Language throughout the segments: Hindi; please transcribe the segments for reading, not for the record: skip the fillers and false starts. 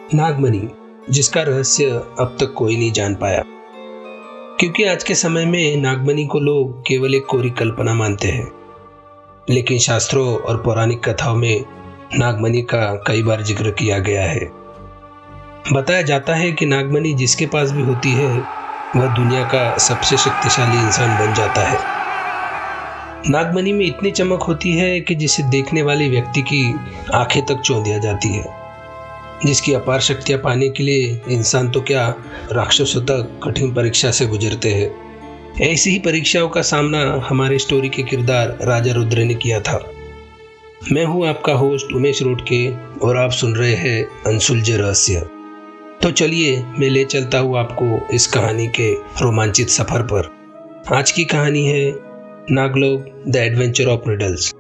नागमणि, जिसका रहस्य अब तक कोई नहीं जान पाया, क्योंकि आज के समय में नागमणि को लोग केवल एक कोरी कल्पना मानते हैं। लेकिन शास्त्रों और पौराणिक कथाओं में नागमणि का कई बार जिक्र किया गया है। बताया जाता है कि नागमणि जिसके पास भी होती है वह दुनिया का सबसे शक्तिशाली इंसान बन जाता है। नागमणि में इतनी चमक होती है कि जिसे देखने वाले व्यक्ति की आंखें तक चौंधिया जाती है, जिसकी अपार शक्तियां पाने के लिए इंसान तो क्या, राक्षसों तक कठिन परीक्षा से गुजरते हैं। ऐसी ही परीक्षाओं का सामना हमारे स्टोरी के किरदार राजा रुद्र ने किया था। मैं हूं आपका होस्ट उमेश रोडके और आप सुन रहे हैं अनसुलझे रहस्य। तो चलिए मैं ले चलता हूं आपको इस कहानी के रोमांचित सफर पर। आज की कहानी है Naglok the adventure of riddles.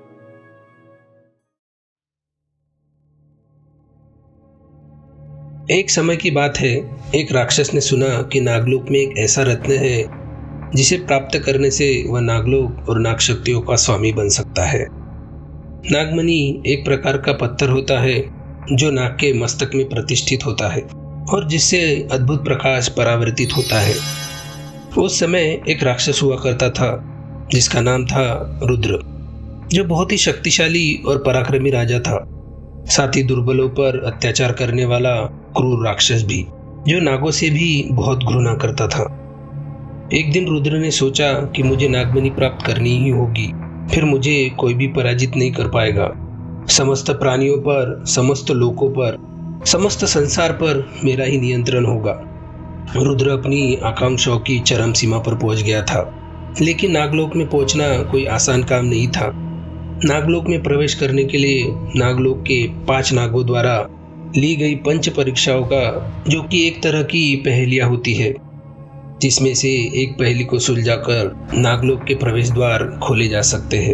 एक समय की बात है, एक राक्षस ने सुना कि नागलोक में एक ऐसा रत्न है जिसे प्राप्त करने से वह नागलोक और नाग शक्तियों का स्वामी बन सकता है। नागमणि एक प्रकार का पत्थर होता है जो नाग के मस्तक में प्रतिष्ठित होता है और जिससे अद्भुत प्रकाश परावर्तित होता है। उस समय एक राक्षस हुआ करता था जिसका नाम था रुद्र, जो बहुत ही शक्तिशाली और पराक्रमी राजा था, साथ ही दुर्बलों पर अत्याचार करने वाला क्रूर राक्षस भी, जो नागों से भी बहुत घृणा करता था। एक दिन रुद्र ने सोचा कि मुझे नागमणि प्राप्त करनी ही होगी, फिर मुझे कोई भी पराजित नहीं कर पाएगा। समस्त प्राणियों पर, समस्त लोकों पर, समस्त संसार पर मेरा ही नियंत्रण होगा। रुद्र अपनी आकांक्षाओं की चरम सीमा पर पहुंच गया था, लेकिन नागलोक में पहुंचना कोई आसान काम नहीं था। नागलोक में प्रवेश करने के लिए नागलोक के 5 नागों द्वारा ली गई पंच परीक्षाओं का, जो कि एक तरह की पहेलियां होती है, जिसमें से एक पहेली को सुलझाकर नागलोक के प्रवेश द्वार खोले जा सकते हैं।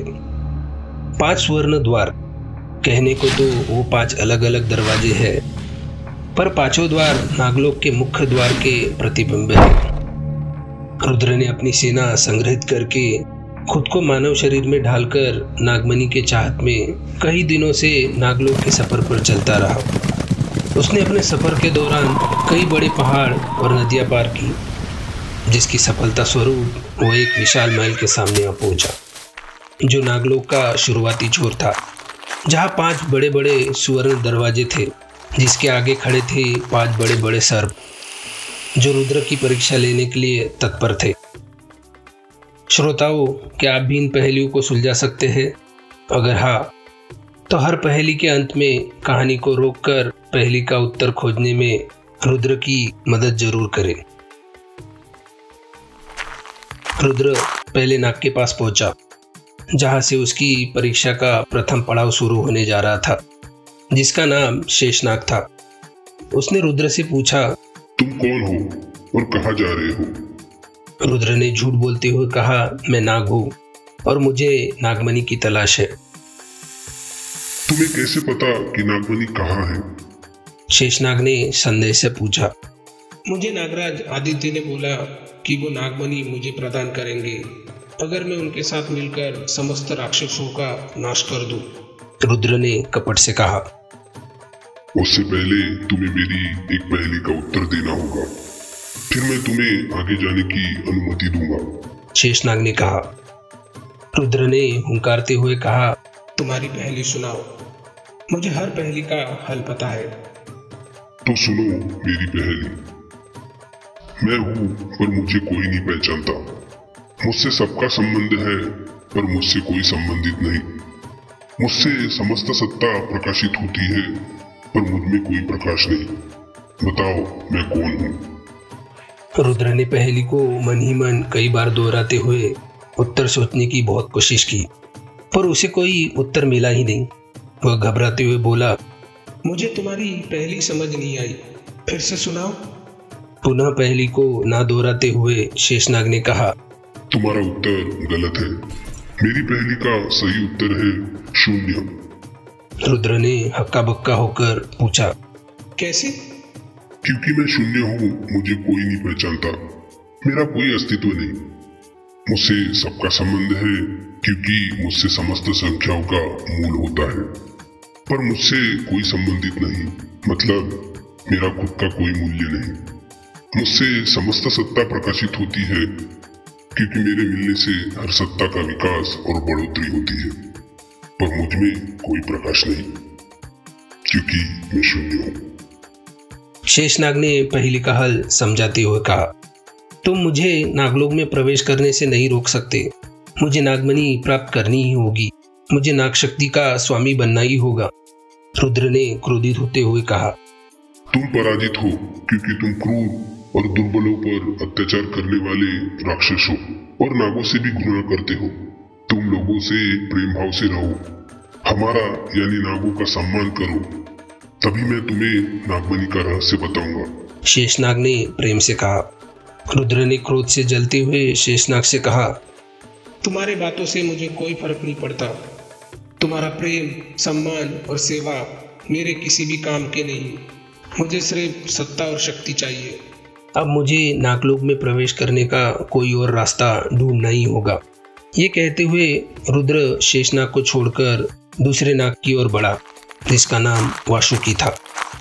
5 स्वर्ण द्वार, कहने को तो वो 5 अलग अलग दरवाजे हैं, पर पांचों द्वार नागलोक के मुख्य द्वार के प्रतिबिंब है। रुद्र ने अपनी सेना संग्रहित करके खुद को मानव शरीर में ढालकर नागमणि के चाहत में कई दिनों से नागलोक के सफर पर चलता रहा। उसने अपने सफर के दौरान कई बड़े पहाड़ और नदियां पार की, जिसकी सफलता स्वरूप वो एक विशाल महल के सामने आ पहुंचा, जो नागलोक का शुरुआती छोर था, जहां 5 बड़े बड़े सुवर्ण दरवाजे थे, जिसके आगे खड़े थे 5 बड़े बड़े सर्प, जो रुद्र की परीक्षा लेने के लिए तत्पर थे। श्रोताओं, क्या आप भी इन पहेलियों को सुलझा सकते हैं? अगर हाँ, तो हर पहेली के अंत में कहानी को रोककर पहेली का उत्तर खोजने में रुद्र की मदद जरूर करें। रुद्र पहले नाग के पास पहुंचा, जहां से उसकी परीक्षा का प्रथम पड़ाव शुरू होने जा रहा था, जिसका नाम शेषनाग था। उसने रुद्र से पूछा, तुम कौन हो और कहाँ जा रहे हो? रुद्र ने झूठ बोलते हुए कहा, मैं नाग हूँ और मुझे नागमणि की तलाश है। तुम्हें कैसे पता कि नागमणि कहाँ है? शेषनाग ने संदेह से पूछा। मुझे नागराज आदित्य ने बोला कि वो नागमणि मुझे प्रदान करेंगे अगर मैं उनके साथ मिलकर समस्त राक्षसों का नाश कर दूं। रुद्र ने कपट से कहा। उससे पहले तुम्हें मेरी एक पहेली का उत्तर देना होगा, फिर मैं तुम्हें आगे जाने की अनुमति दूंगा, शेषनाग ने कहा। रुद्र ने हुंकारते हुए कहा, तुम्हारी पहेली सुनाओ, मुझे हर पहेली का हल पता है। तो सुनो मेरी पहेली। मैं हूँ पर मुझे कोई नहीं पहचानता, मुझसे सबका संबंध है पर मुझसे कोई संबंधित नहीं, मुझसे समस्त सत्ता प्रकाशित होती है पर मुझ में कोई प्रकाश नहीं, बताओ मैं कौन हूँ? रुद्र ने पहेली को मन ही मन कई बार दोहराते हुए उत्तर सोचने की बहुत कोशिश की, पर उसे कोई उत्तर मिला ही नहीं। वह घबराते हुए बोला, मुझे तुम्हारी पहेली समझ नहीं आई, फिर से सुनाओ। पुनः पहेली को ना दोहराते हुए शेषनाग ने कहा, तुम्हारा उत्तर गलत है, मेरी पहेली का सही उत्तर है 0। रुद्र ने हक्का बक्का होकर पूछा, कैसे? क्योंकि मैं 0 हूँ, मुझे कोई नहीं पहचानता, मेरा कोई अस्तित्व नहीं, मुझसे सबका संबंध है क्योंकि मुझसे समस्त संख्याओं का मूल होता है, पर मुझसे कोई संबंधित नहीं, मतलब मेरा खुद का कोई मूल्य नहीं। मुझसे समस्त सत्ता प्रकाशित होती है, क्योंकि मेरे मिलने से हर सत्ता का विकास और बढ़ोतरी होती है, पर मुझ में कोई प्रकाश नहीं, क्योंकि मैं शून्य हूँ। शेषनाग ने पहेली का हल समझाते हुए कहा, तुम मुझे नागलोक में प्रवेश करने से नहीं रोक सकते। मुझे नागमणि प्राप्त करनी ही होगी। मुझे नाग शक्ति का स्वामी बनना ही होगा। रुद्र ने क्रोधित होते हुए कहा, तुम पराजित हो, क्योंकि तुम क्रूर और दुर्बलों पर अत्याचार करने वाले राक्षसों और नागों से भी घृणा करते हो। तुम लोगों से प्रेम भाव से रहो, हमारा यानी नागों का सम्मान करो, तभी मैं तुम्हें नागमणि का रहस्य बताऊंगा। शेषनाग ने प्रेम से कहा। रुद्र ने क्रोध से जलते हुए शेषनाग से कहा, तुम्हारे बातों से मुझे कोई फर्क नहीं पड़ता। तुम्हारा प्रेम, सम्मान और सेवा मेरे किसी भी काम के नहीं। मुझे सिर्फ सत्ता और शक्ति चाहिए। अब मुझे नागलोक में प्रवेश करने का कोई और रास्ता ढूंढना ही होगा। ये कहते हुए रुद्र शेषनाग को छोड़कर दूसरे नाग की ओर बढ़ा, जिसका नाम वासुकी था।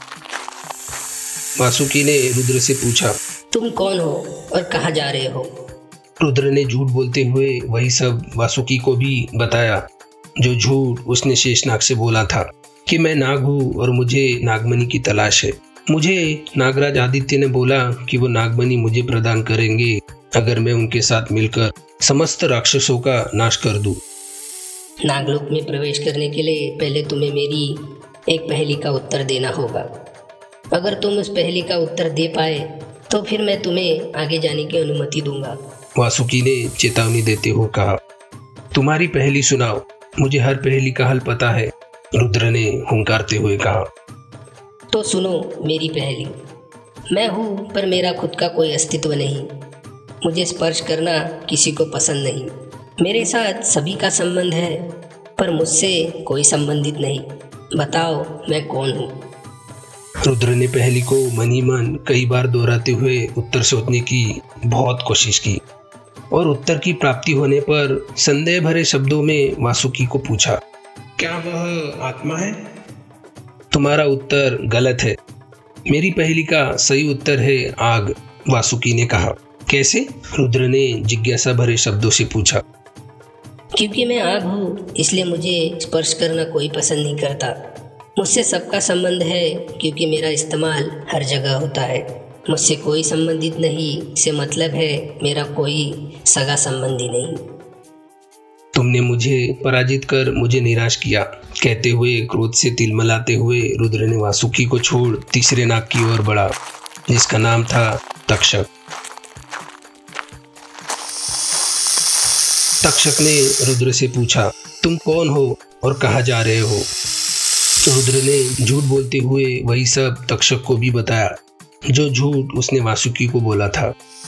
वासुकी ने रुद्र से पूछा, तुम कौन हो और कहाँ जा रहे हो? रुद्र ने झूठ बोलते हुए वही सब वासुकी को भी बताया, जो झूठ उसने शेषनाग से बोला था कि मैं नाग हूँ और मुझे नागमणि की तलाश है। मुझे नागराज आदित्य ने बोला कि वो नागमणि मुझे प्रदान करेंगे अगर मैं उनके साथ मिलकर समस्त राक्षसों का नाश कर दूं। नागलोक में प्रवेश करने के लिए पहले तुम्हें मेरी एक पहेली का उत्तर देना होगा। अगर तुम उस पहेली का उत्तर दे पाए तो फिर मैं तुम्हें आगे जाने की अनुमति दूंगा। वासुकी ने चेतावनी देते हुए कहा, तुम्हारी पहेली सुनाओ, मुझे हर पहेली का हल पता है। रुद्र ने हुंकारते हुए कहा। तो सुनो मेरी पहेली। मैं हूँ पर मेरा खुद का कोई अस्तित्व नहीं। मुझे स्पर्श करना किसी को पसंद नहीं। मेरे साथ सभी का संबंध है, पर मुझसे कोई संबंधित नहीं। बताओ मैं कौन हूँ? रुद्र ने पहेली को मन ही मन कई बार दोहराते हुए उत्तर सोचने की बहुत कोशिश की और उत्तर की प्राप्ति होने पर संदेह भरे शब्दों में वासुकी को पूछा, क्या वह आत्मा है? तुम्हारा उत्तर गलत है। मेरी पहेली का सही उत्तर है आग, वासुकी ने कहा। कैसे? रुद्र ने जिज्ञासा भरे शब्दों से पूछा। क्योंकि मैं आग हूँ इसलिए मुझे स्पर्श करना कोई पसंद नहीं करता। मुझसे सबका संबंध है क्योंकि मेरा इस्तेमाल हर जगह होता है। मुझसे कोई संबंधित नहीं से मतलब है मेरा कोई सगा संबंधी नहीं। तुमने मुझे पराजित कर मुझे निराश किया, कहते हुए क्रोध से तिलमिलाते हुए रुद्र ने वासुकी को छोड़ तीसरे नाग की ओर बढ़ा, जिसका नाम था तक्षक। तक्षक ने रुद्र से पूछा, तुम कौन हो और कहाँ जा रहे हो? रुद्र ने झूठ बोलते हुए वही सब तक्षक को भी बताया, जो झूठ उसने वासुकी को बोला था।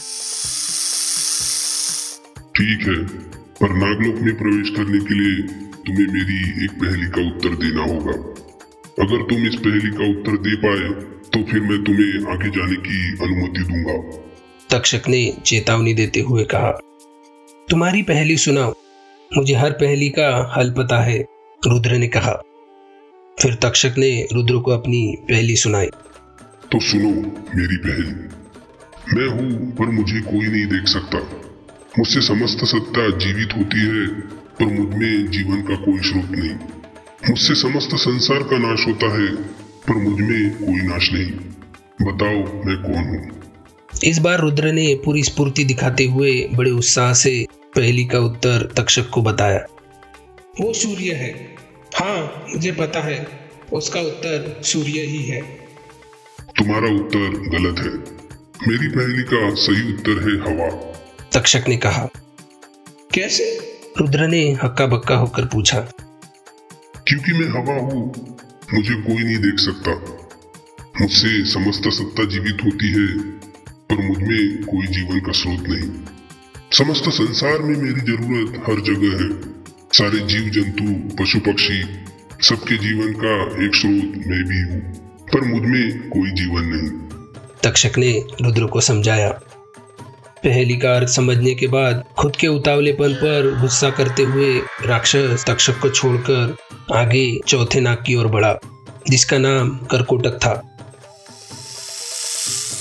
ठीक है, पर नागलोक में प्रवेश करने के लिए तुम्हें मेरी एक पहेली का उत्तर देना होगा। अगर तुम इस पहेली का उत्तर दे पाए तो फिर मैं तुम्हें आगे जाने की अनुमति दूंगा। तक्षक ने चेतावनी देते हुए कहा। तुम्हारी पहेली सुनाओ, मुझे हर पहेली का हल पता है, रुद्र ने कहा। फिर तक्षक ने रुद्र को अपनी पहेली सुनाई। तो सुनो मेरी पहेली। मैं हूँ पर मुझे कोई नहीं देख सकता। मुझसे समस्त सत्ता जीवित होती है, पर मुझ में जीवन का कोई स्रोत नहीं। मुझसे समस्त संसार का नाश होता है, पर मुझ में कोई नाश नहीं। बताओ मैं कौन हूँ? इस बार रुद्र ने पूरी स्फूर्ति दिखाते हुए बड़े उत्साह से पहेली का उत्तर तक्षक को बताया। वो सूर्य है। हाँ, मुझे पता है, उसका उत्तर सूर्य ही है। तुम्हारा उत्तर गलत है। मेरी पहेली का सही उत्तर है हवा, तक्षक ने कहा। कैसे? रुद्र ने हक्का बक्का होकर पूछा। क्योंकि मैं हवा हूँ, मुझे कोई नहीं देख सकता। मुझसे समस्त सत्ता जीवित होती है, पर मुझ में कोई जीवन का स्रोत नहीं। समस्त संसार में मेरी जरूरत हर जगह है। सारे जीव जंतु, पशु पक्षी, सबके जीवन का एक स्रोत मैं भी हूँ, पर मुझ में कोई जीवन नहीं। तक्षक ने रुद्र को समझाया। पहेली का अर्थ समझने के बाद खुद के उतावलेपन पर गुस्सा करते हुए राक्षस तक्षक को छोड़कर आगे चौथे नाग की ओर बढ़ा, जिसका नाम करकोटक था।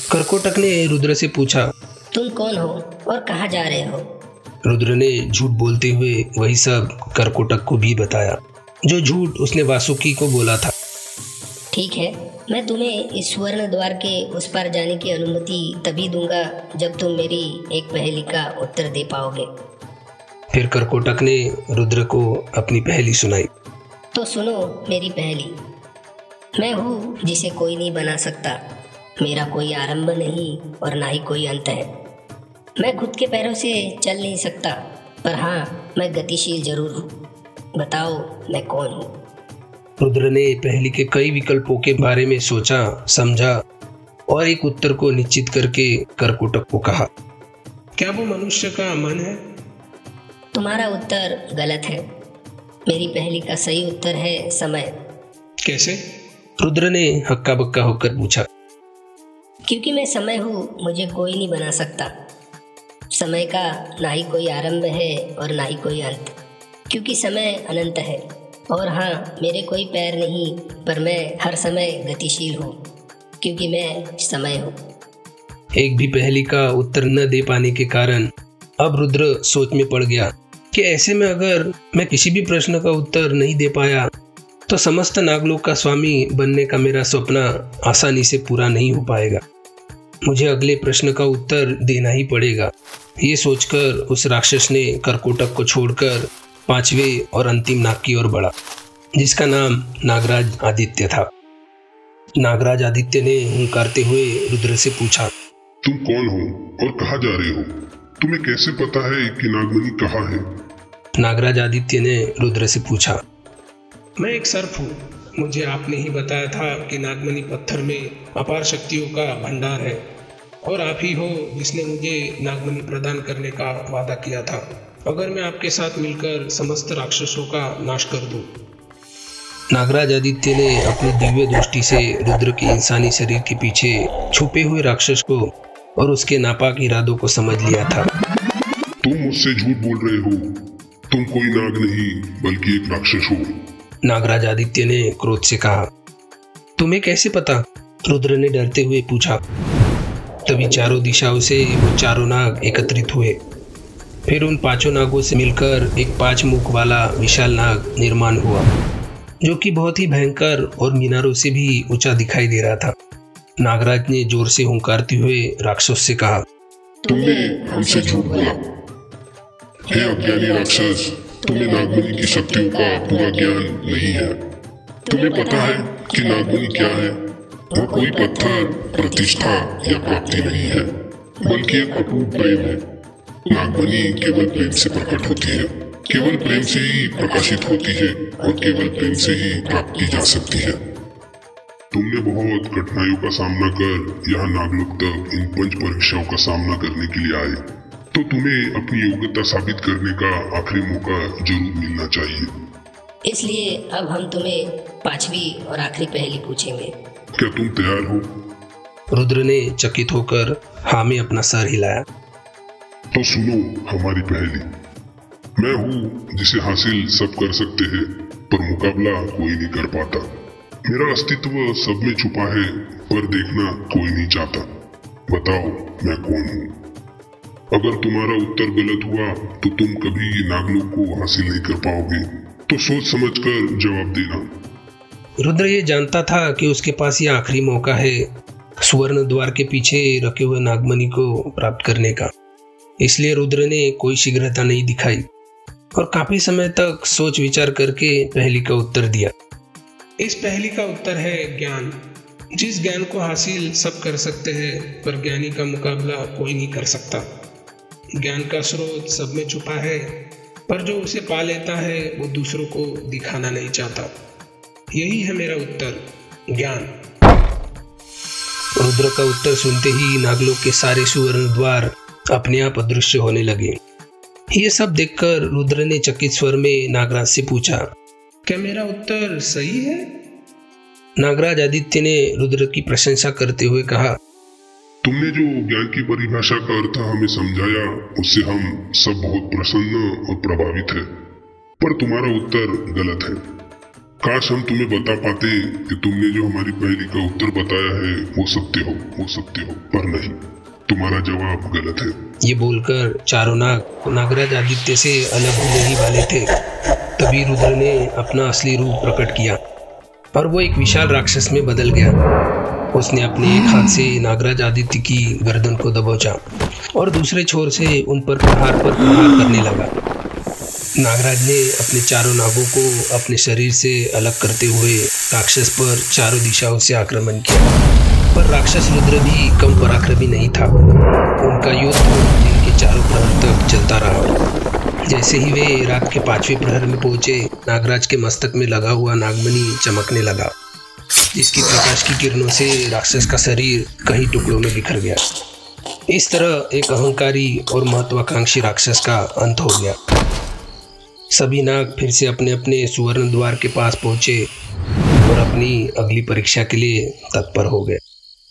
कर्कोटक ने रुद्र से पूछा। तुम कौन हो और कहाँ जा रहे हो? रुद्र ने झूठ बोलते हुए वही सब कर्कोटक को भी बताया जो झूठ उसने वासुकी को बोला था। ठीक है, मैं तुम्हें इस स्वर्ण द्वार के उस पार जाने की अनुमति तभी दूंगा जब तुम मेरी एक पहेली का उत्तर दे पाओगे। फिर कर्कोटक ने रुद्र को अपनी पहेली सुनाई। तो सुनो मेरी पहेली। मैं हूँ जिसे कोई नहीं बना सकता, मेरा कोई आरंभ नहीं और ना ही कोई अंत है। मैं खुद के पैरों से चल नहीं सकता, पर हाँ मैं गतिशील जरूर हूँ। बताओ मैं कौन हूँ? रुद्र ने पहेली के कई विकल्पों के बारे में सोचा, समझा और एक उत्तर को निश्चित करके कर्कोटक को कहा। क्या वो मनुष्य का मन है? तुम्हारा उत्तर गलत है। मेरी पहेली का सही उत्तर है समय। कैसे? रुद्र ने हक्का बक्का होकर पूछा। क्योंकि मैं समय हूँ, मुझे कोई नहीं बना सकता। समय का ना ही कोई आरंभ है और ना ही कोई अंत, क्योंकि समय अनंत है। और हाँ, मेरे कोई पैर नहीं, पर मैं हर समय गतिशील हूँ, क्योंकि मैं समय हूँ। एक भी पहेली का उत्तर न दे पाने के कारण अब रुद्र सोच में पड़ गया कि ऐसे में अगर मैं किसी भी प्रश्न का उत्तर नहीं दे पाया तो समस्त नागलोक का स्वामी बनने का मेरा सपना आसानी से पूरा नहीं हो पाएगा। मुझे अगले प्रश्न का उत्तर देना ही पड़ेगा। ये सोचकर उस राक्षस ने कर्कोटक को छोड़कर पांचवें और अंतिम नाग की ओर बढ़ा, जिसका नाम नागराज आदित्य था। नागराज आदित्य ने हुंकारते हुए रुद्र से पूछा। तुम कौन हो और कहाँ जा रहे हो? तुम्हें कैसे पता है कि नागमणि कहाँ है? नागराज आदित्य ने रुद्र से पूछा। मैं एक सर्प हूँ। मुझे आपने ही बताया था कि नागमणि पत्थर में अपार शक्तियों का भंडार है, और आप ही हो जिसने मुझे नागमणि प्रदान करने का वादा किया था अगर मैं आपके साथ मिलकर समस्त राक्षसों का नाश कर दूं। नागराज आदित्य ने अपनी दिव्य दृष्टि से रुद्र के इंसानी शरीर के पीछे छुपे हुए राक्षस को और उसके नापाक इरादों को समझ लिया था। तुम मुझसे झूठ बोल रहे हो। तुम कोई नाग नहीं बल्कि एक राक्षस हो। नागराज आदित्य ने क्रोध से कहा। तुम्हें कैसे पता? रुद्र ने डरते हुए पूछा। तभी चारों दिशाओं से वो चारों नाग एकत्रित हुए। फिर उन पांचों नागों से मिलकर एक 5 मुख वाला विशाल नाग निर्माण हुआ, जो कि बहुत ही भयंकर और मीनारों से भी ऊंचा दिखाई दे रहा था। नागराज ने जोर से हुंकारते हुए राक्षस से कहा। तुमने हमसे झूठ बोला। हे अज्ञानी राक्षस, तुम्हें नागमणि की शक्तियों का पूरा ज्ञान नहीं है। तुम्हें पता है कि नागमणि क्या है? वो कोई पत्थर, प्रतिष्ठा या प्राप्ति नहीं है, बल्कि एक अटूट प्रेम है। नागमणि केवल प्रेम से प्रकट होती है, केवल प्रेम से ही प्रकाशित होती है और केवल प्रेम से ही प्राप्त की जा सकती है। तुमने बहुत कठिनाइयों का सामना कर यहाँ नागलोक तक इन 5 परीक्षाओं का सामना करने के लिए आए, तो तुम्हें अपनी योग्यता साबित करने का आखिरी मौका जरूर मिलना चाहिए। इसलिए अब हम तुम्हें 5वीं और आखिरी पहेली पूछेंगे। क्या तुम तैयार हो? रुद्र ने चकित होकर हाँ में अपना सर हिलाया। तो सुनो हमारी पहेली। मैं हूँ जिसे हासिल सब कर सकते हैं, पर मुकाबला कोई नहीं कर पाता। मेरा अस्तित्व सब में छुपा है, पर देखना कोई नहीं चाहता। बताओ मैं कौन हूँ? अगर तुम्हारा उत्तर गलत हुआ तो तुम कभी नागलोक को हासिल नहीं कर पाओगे, तो सोच समझकर जवाब देना। रुद्र ये जानता था कि उसके पास ये आखिरी मौका है स्वर्ण द्वार के पीछे रखे हुए नागमणि को प्राप्त करने का। इसलिए रुद्र ने कोई शीघ्रता नहीं दिखाई और काफी समय तक सोच विचार करके पहेली का उत्तर दिया। इस पहेली का उत्तर है ज्ञान। जिस ज्ञान को हासिल सब कर सकते हैं, पर ज्ञानी का मुकाबला कोई नहीं कर सकता। ज्ञान का स्रोत सब में छुपा है, पर जो उसे पा लेता है वो दूसरों को दिखाना नहीं चाहता। यही है मेरा उत्तर, ज्ञान। रुद्र का उत्तर सुनते ही नागलोक के सारे सुवर्ण द्वार अपने आप अदृश्य होने लगे। ये सब देखकर रुद्र ने चकित स्वर में नागराज से पूछा। क्या मेरा उत्तर सही है? नागराज आदित्य ने रुद्र की प्रशंसा करते हुए कहा। तुमने जो ज्ञान की परिभाषा का अर्थ हमें समझाया, उससे हम सब बहुत प्रसन्न और प्रभावित हैं। पर तुम्हारा उत्तर गलत है। काश हम तुम्हें बता पाते कि तुमने जो हमारी पहेली का उत्तर बताया है वो सत्य हो, पर नहीं, तुम्हारा जवाब गलत है। ये बोलकर चारों नाग नागराज आदित्य से अलग होने ही वाले थे, तभी रुद्र ने अपना असली रूप प्रकट किया और वो एक विशाल राक्षस में बदल गया। उसने अपने एक हाथ से नागराज आदित्य की गर्दन को दबोचा और दूसरे छोर से उन पर प्रहार करने लगा। नागराज ने अपने चारों नागों को अपने शरीर से अलग करते हुए राक्षस पर चारों दिशाओं से आक्रमण किया, पर राक्षस रुद्र भी कम पराक्रमी नहीं था। उनका युद्ध दिन के चारों प्रहर तक चलता रहा। जैसे ही वे रात के 5वें प्रहर में पहुंचे, नागराज के मस्तक में लगा हुआ नागमणि चमकने लगा, जिसकी प्रकाश की किरणों से राक्षस का शरीर कई टुकड़ों में बिखर गया। इस तरह एक अहंकारी और महत्वाकांक्षी राक्षस का अंत हो गया। सभी नाग फिर से अपने अपने सुवर्ण द्वार के पास पहुंचे और अपनी अगली परीक्षा के लिए तत्पर हो गए।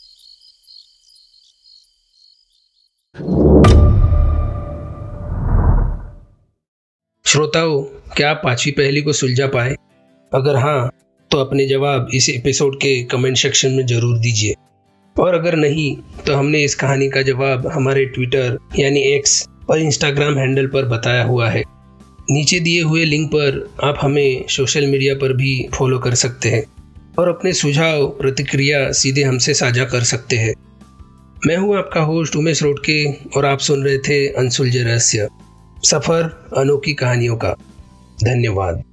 श्रोताओं, क्या आप 5वीं पहेली को सुलझा पाए? अगर हाँ, तो अपने जवाब इस एपिसोड के कमेंट सेक्शन में जरूर दीजिए, और अगर नहीं तो हमने इस कहानी का जवाब हमारे ट्विटर यानी एक्स और इंस्टाग्राम हैंडल पर बताया हुआ है। नीचे दिए हुए लिंक पर आप हमें सोशल मीडिया पर भी फॉलो कर सकते हैं और अपने सुझाव प्रतिक्रिया सीधे हमसे साझा कर सकते हैं। मैं हूं आपका होस्ट उमेश रोडके और आप सुन रहे थे अनसुलझे रहस्य, सफ़र अनोखी कहानियों का। धन्यवाद।